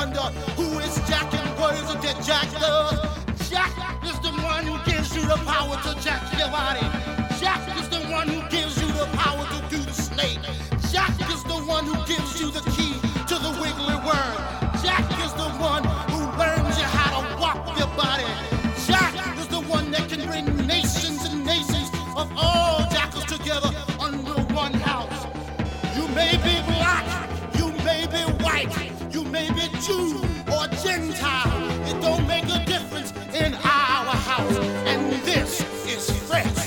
wonder who is Jack and what is it that Jack does. Jack is the one who gives you the power to jack your body. Jack is the one who gives you the power to do the snake. Jack is the one who gives you the key to the wiggly worm. Jack is the one who learns you how to walk your body. Jack is the one that can bring nations and nations of all jackals together under one house. You may be black, you may be white, you may be Jew or Gentile. It don't make a difference in our house. And this is fresh.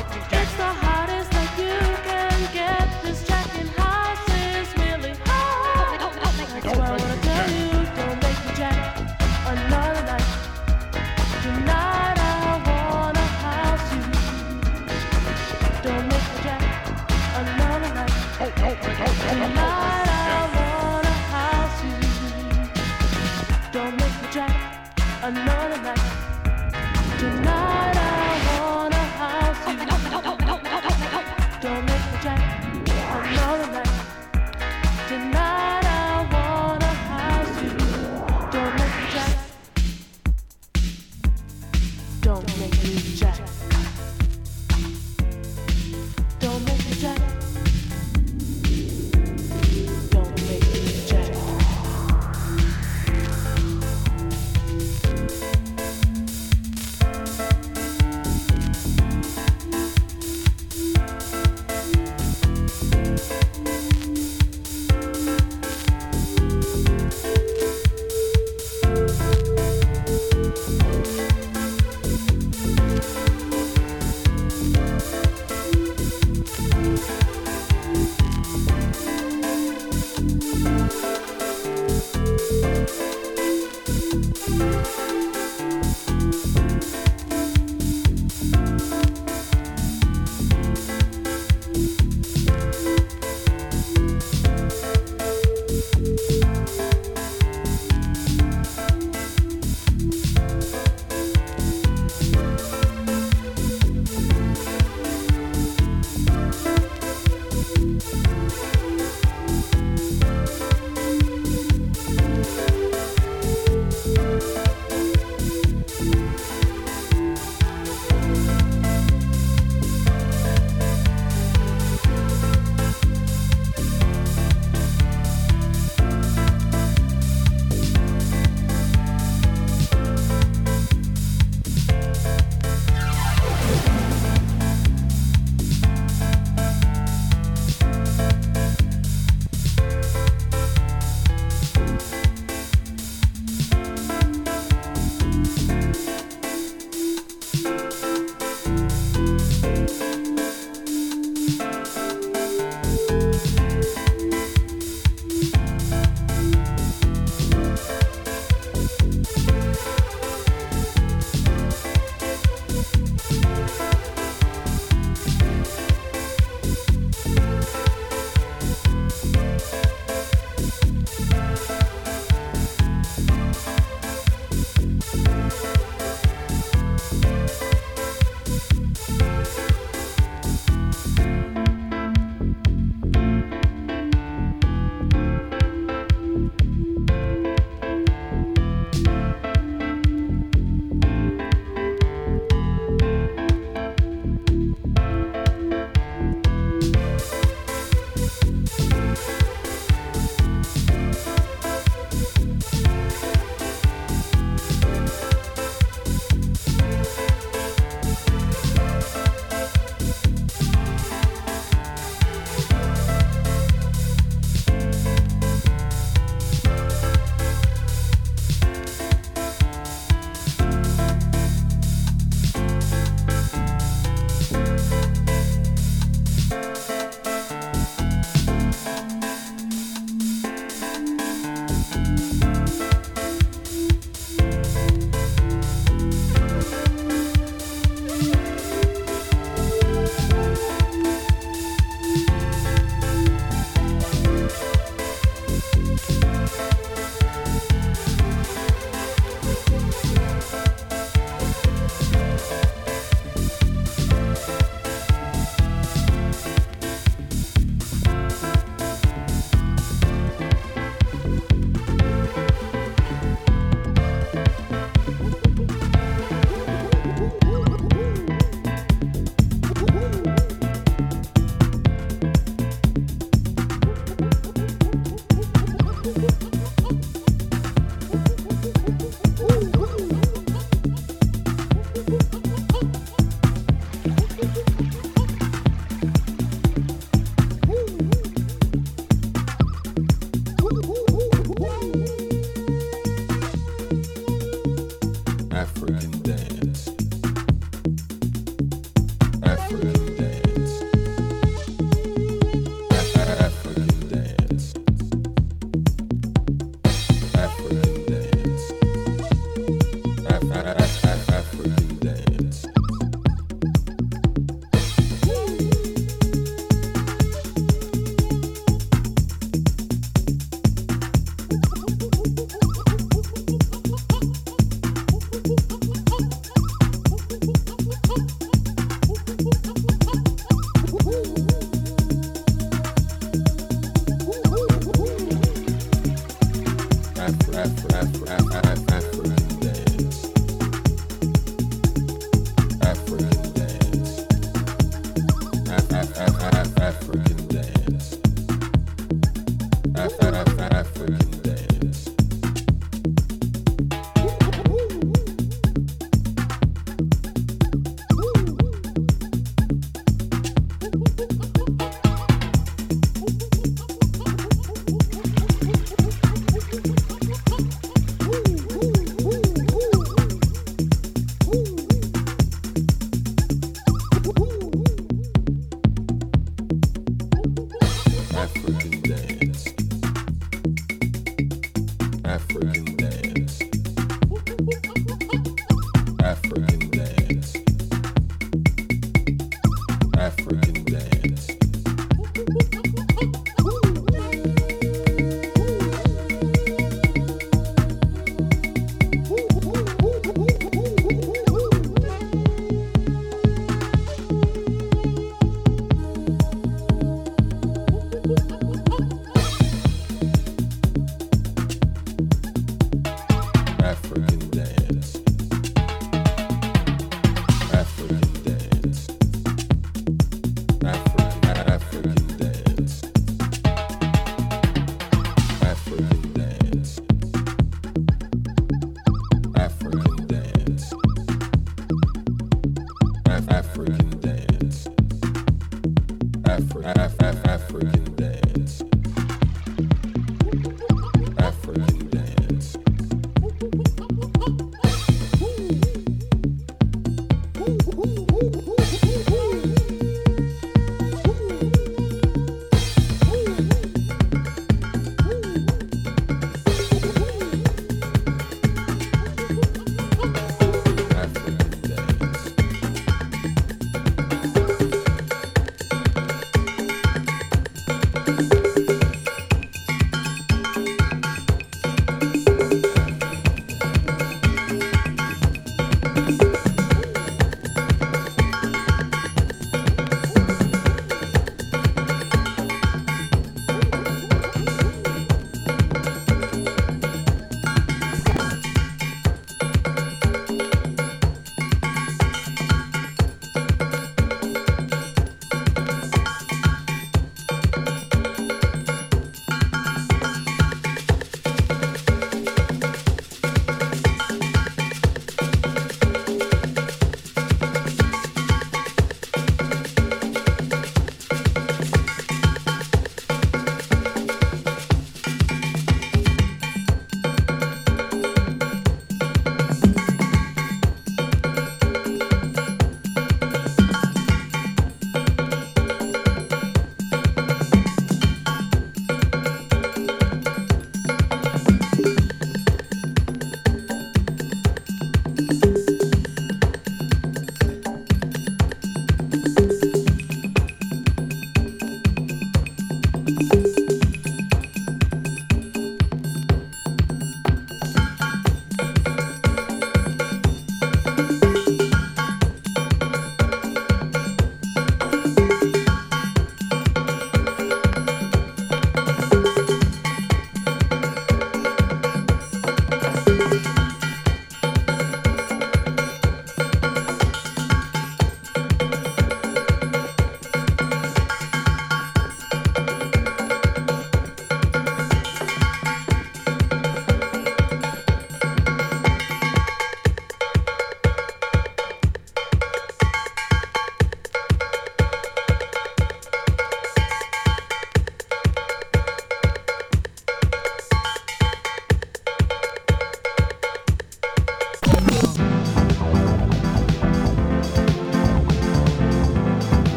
It's the hardest that you can get. This jacking house is really hard. That's why I wanna tell you, don't make me jack another night. Tonight I wanna house you. Don't make me jack another night. Tonight I wanna house you. Don't make me jack another night. Tonight I wanna house you.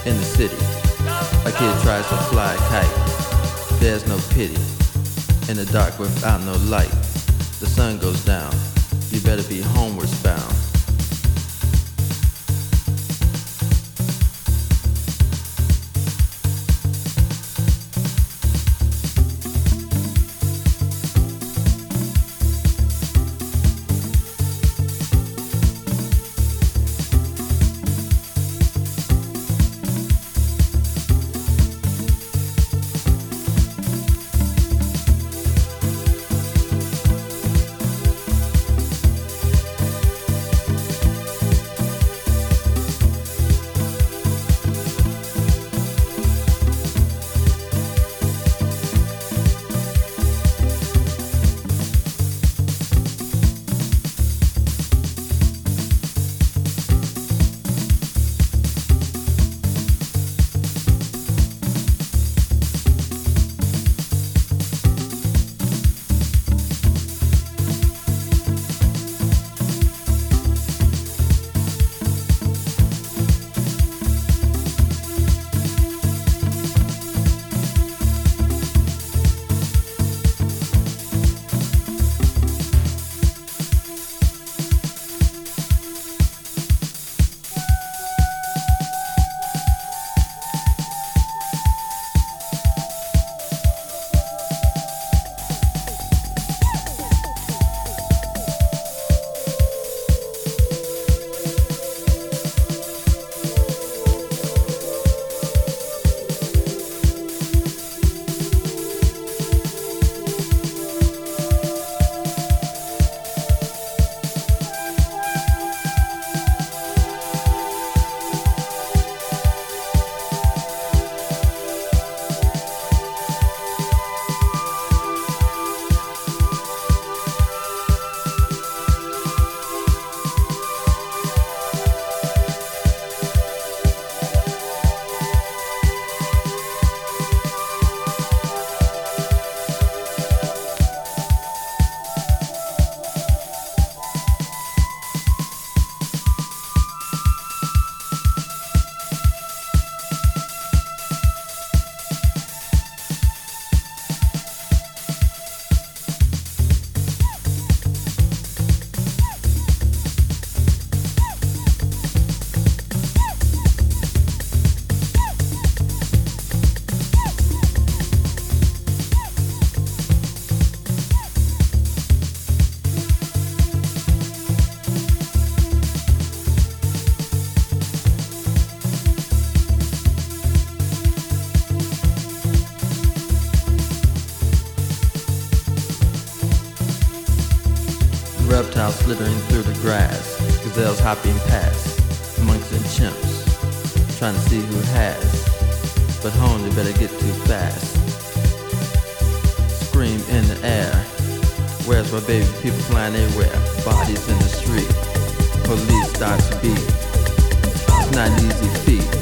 in the city. A kid tries to fly a kite. There's no pity. In the dark without no light. The sun goes down. You better be homewards bound. Reptiles slithering through the grass, gazelles hopping past, monks and chimps, trying to see who has, but home they better get too fast. Scream in the air, where's my baby? People flying everywhere, bodies in the street, police start to beat, it's not an easy feat.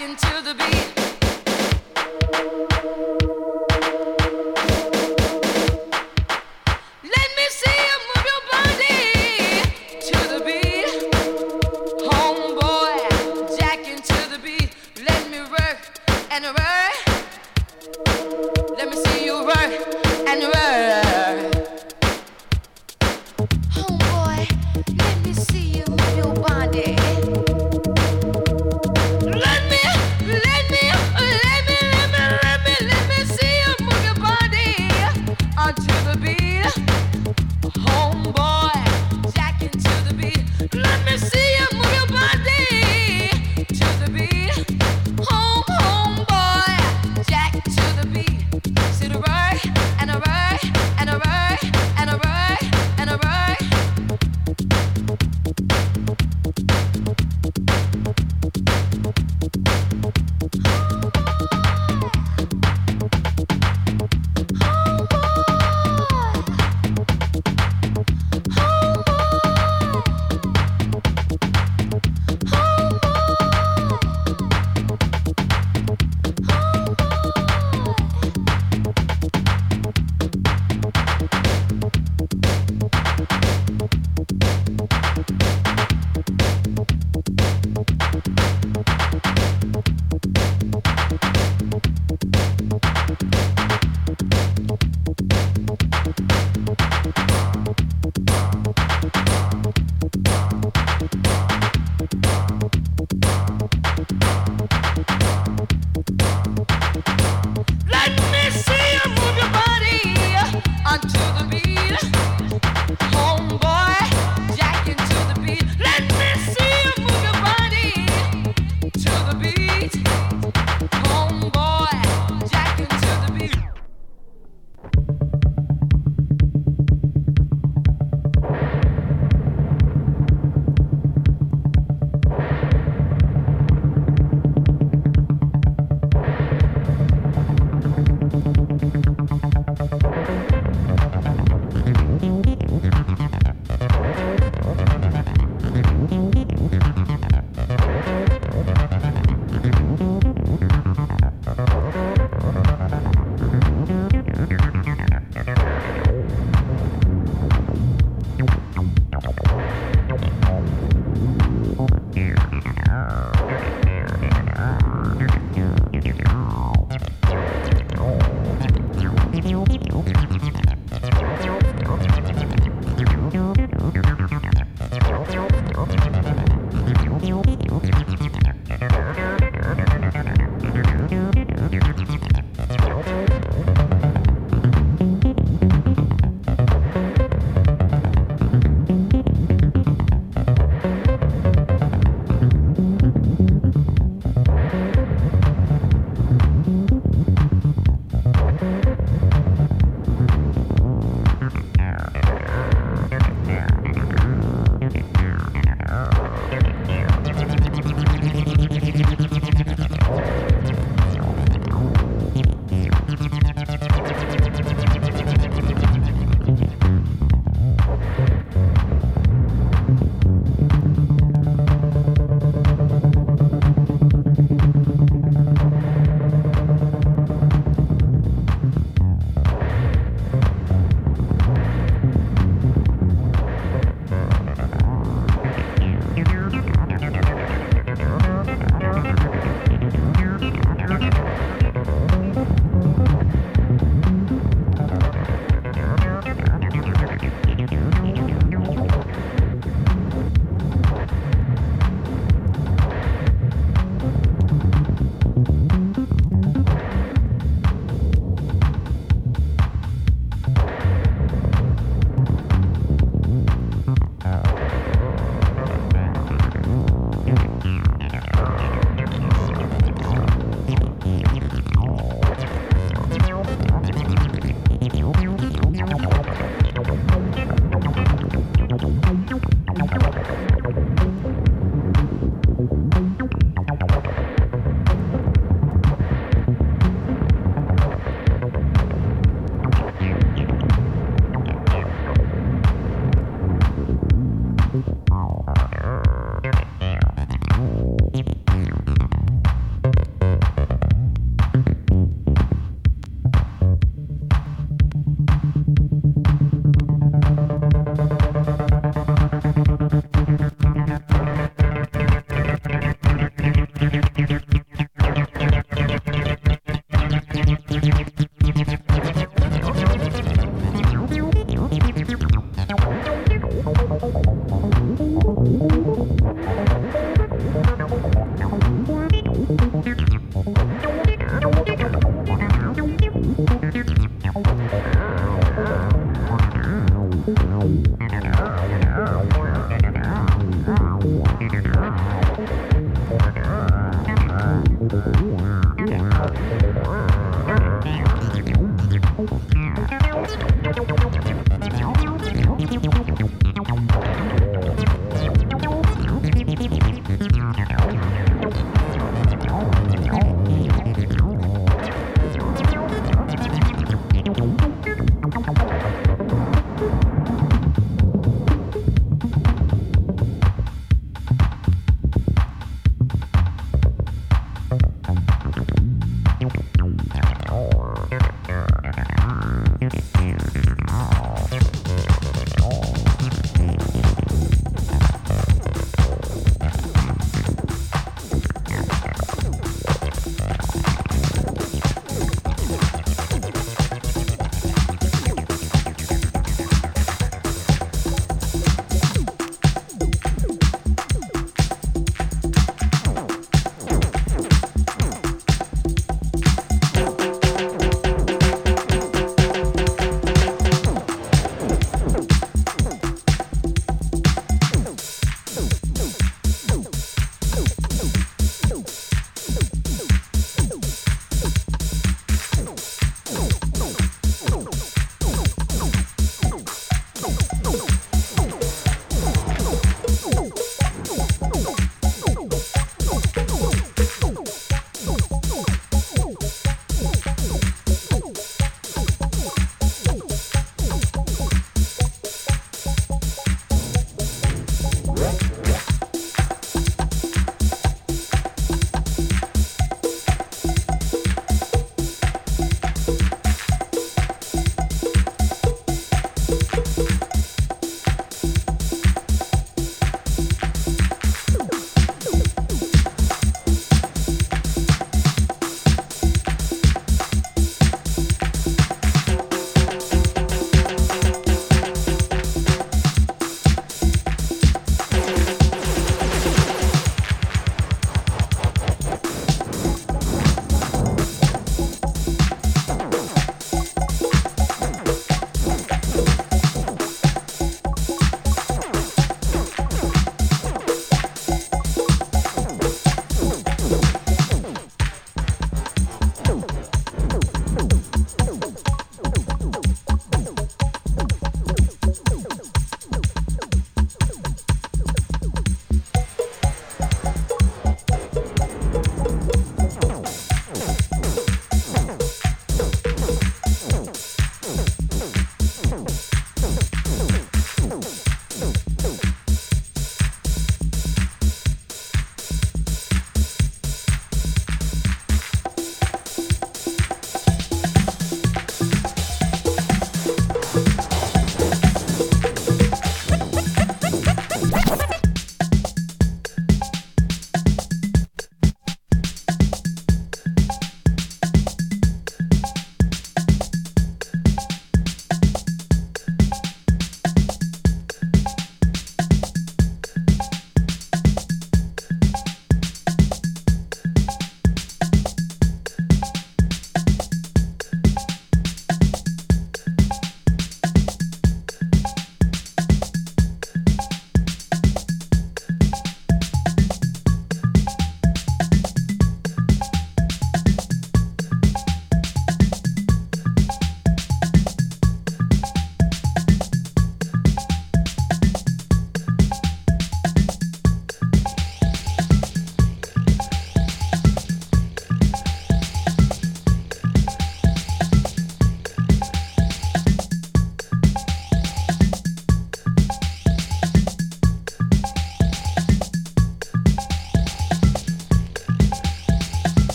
Home, boy.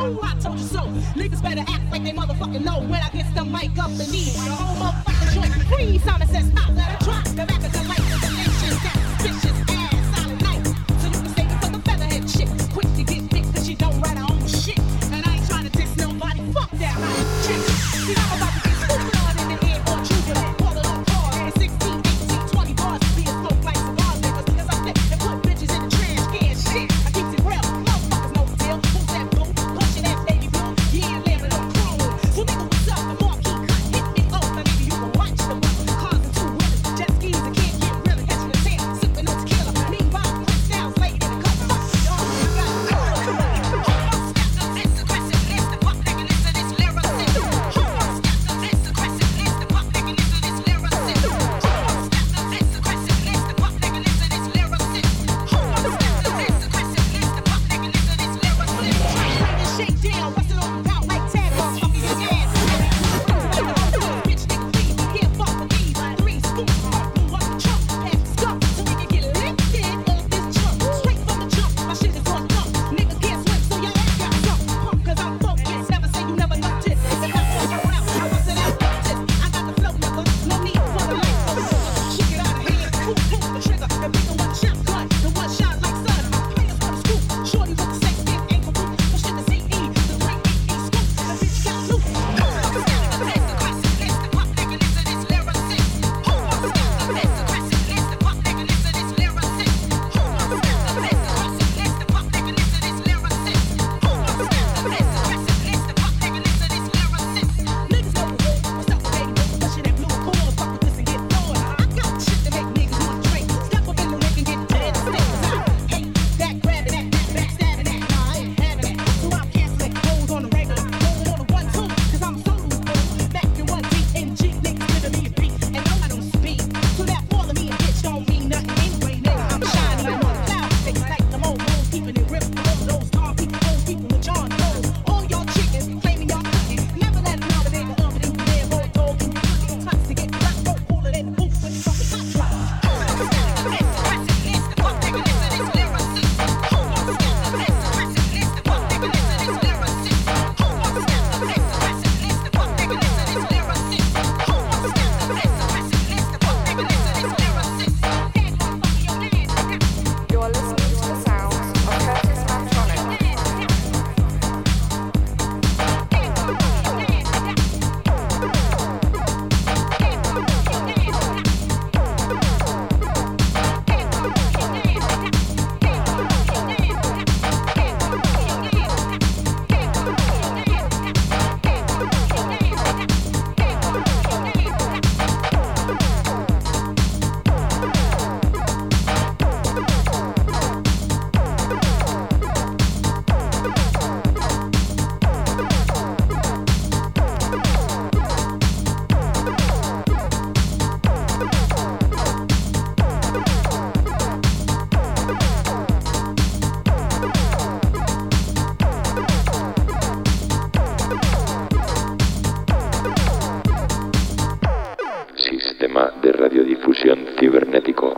Ooh, I told you so. Niggas better act like they motherfucking know when I get the mic up and need the whole motherfucking joint. Free Simon says stop, let her drop. The back of the light is delicious, that suspicious ass silent night. So you can save it for the featherhead shit. Quick to get thick 'cause she don't write her own shit. And I ain't trying to diss nobody. Fuck that hot chick. See, I'm about to get stupid on in the air or jubilant. Call it on call. And 16, 18, 20 bars to be a smoke like cigar niggas. Because I sit and put bitches in the trash can shit. I keep it real. Motherfuckers know the deal. Who's that blue? Pushing that baby blue. Yeah, lemon on chrome. So nigga, what's up? The marquee cut. Hit me up. Now maybe you can watch the bus. Cars and two wheelers. Jet skis and can't get really catching the tail. Sipping on tequila. Meanwhile, Chris Styles laid in the cup. Fuck y'all. I got it. It's aggressive. It's the fuck nigga. Listen to this lyricism. It's aggressive. It's the fuck nigga. Listen to this lyricism. It's aggressive. It's the fuck nigga. Listen to this lyricism. It's aggressive. It's the fuck nigga. Listen to this lyricism. Try to shake down. Bust it on out like tag. Motherfucker, your ass. Bitch, nigga, please. Yeah, fuck with these. 3 scoops. Blew up the trunk. Pass the skunk. So we can get lifted off this jump. Straight from the jump. My shit is on dump. Nigga can't swim, so your ass got drunk. Pump, 'cause I'm focused. Never say you never noticed. It's a knock on your out. I bust it out. I got the flow, nigga. No need for the light. Kick it out of hand. Pull the trigger. The bigger one shotgun. The one shot like sun. Players for the scoop. Shorty with the sex skin ankle boot. Push in the CE. The 3 EE scoop. The bitch got loose. It's aggressive. It's the fuck nigga. Listen to this lyricism. It's aggressive. It's the fuck nigga. Listen to this lyricism. It's aggressive. It's the fuck nigga. Listen to this lyricism. It's aggressive. It's the fuck nigga. Listen to this lyricism. Niggas know the rules. What's up, baby? Pushing that blue cord. Fuck with this and get floored. I got shit to make niggas wanna drink. Step up in the ring and get dead and stick. 'Cause I hate that grabbing that backstabbing that. Nah, I ain't having that. So I'm canceling hoes on the regular. Rolling on the 1-2. 'Cause I'm so loose. Back in 1 deep in G. Niggas giving me a beat. And no, I don't speed. So that fall of me a bitch don't mean nothing anyway, nigga. I'm shining. I'm on cloud. Six like the whole road. Keeping it real. Those tall people, old people with John Doe. All y'all chickens claiming y'all cooking. Never let another nigga up and you there, roll dog. And you put clutch to get black. Roll cooler than the booth when you fucking hot drop. It's aggressive. It's the fuck nigga. Listen to this lyricism. It's aggressive. It's the fuck nigga. Listen to this lyricism. It's aggressive. It's the fuck nigga. Listen to this lyricism. It's aggressive. It's the fuck nigga. Listen to this lyricism. That motherfucker, your ass. You're listening to the sounds of Curtis Mantronic. Sistema de radiodifusión cibernético.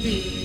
feet.